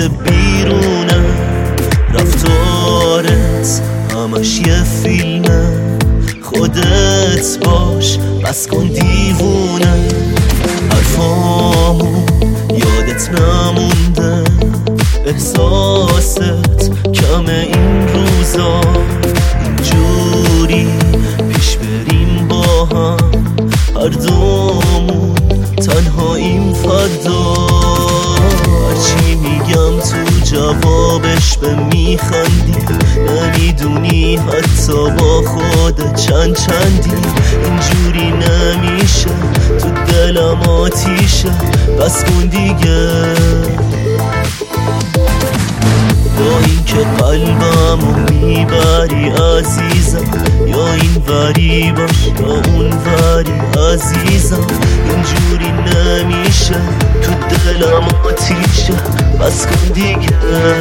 واسه بیرونه، رفتارت همش یه فیلمه، خودت باش بس کن دیوونه. حرفامون یادت نمونده، احساست کمه این روزا، اینجوری پیش بریم با هم، هر دومون تنهاییم فردا. هرچی میگم تو جوابش به میخندی، نمیدونی حتی با خودت چندی. اینجوری نمیشه، تو دلم آتیشه، بس کن دیگه. با این که قلبمو میبری عزیزم، یا این وری باش یا اون وری عزیزم. اینجوری نمیشه، تو دلم آتیشه، بس کن دیگه.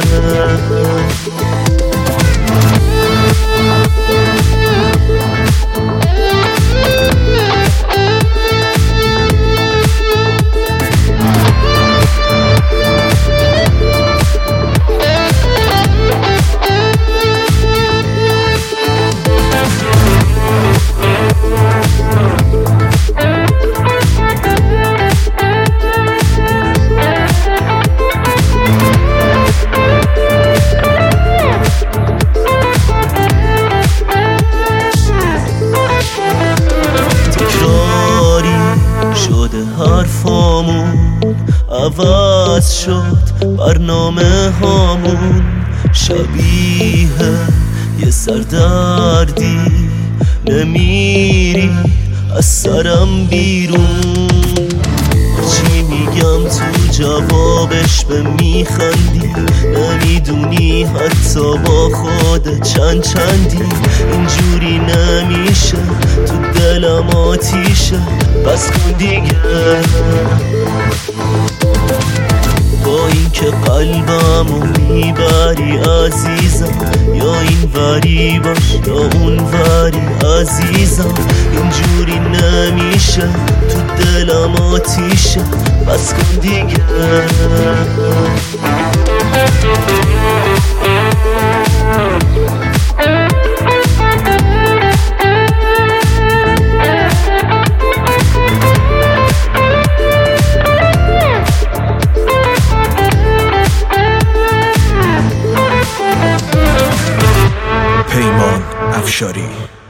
حرفامون عوض شد، برنامه هامون شبیه یه سردردی، نمیری از سرم بیرون. هرچی میگم تو جوابش به میخندی، نمیدونی حتی با خودت چندی. اینجوری نمیشه، تو دلم آتیشه، بس کن دیگه. با این که قلبمو میبری عزیزم، یا این وری باش یا اون وری عزیزم. اینجوری نمیشه، تو دلم آتیشه، بس کن دیگه. پیمان افشاری.